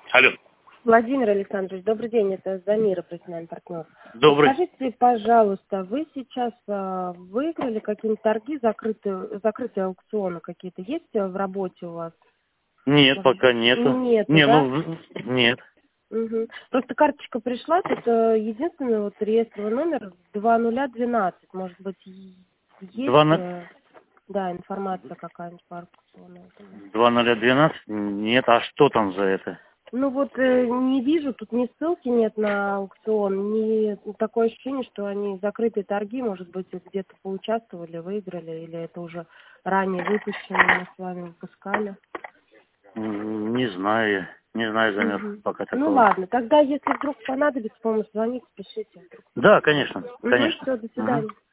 Алло. Владимир Александрович, добрый день, это Замира, профессиональный партнер. Добрый. Скажите, пожалуйста, вы сейчас выиграли какие-нибудь торги, закрытые аукционы какие-то есть в работе у вас? Нет, пока нету. Нету, Не, да? нет. Угу. Просто карточка пришла, тут единственный вот реестровый номер 2012. Может быть, есть да, информация какая-нибудь по аукциону? 2012? Нет, а что там за это? Ну вот не вижу, тут ни ссылки нет на аукцион, ни такое ощущение, что они закрытые торги, может быть, где-то поучаствовали, выиграли, или это уже ранее выпущено, мы с вами выпускали. Не знаю, Замир, пока такого. Ну ладно, тогда если вдруг понадобится помощь, звоните, пишите. Да, конечно, конечно. Все, до свидания.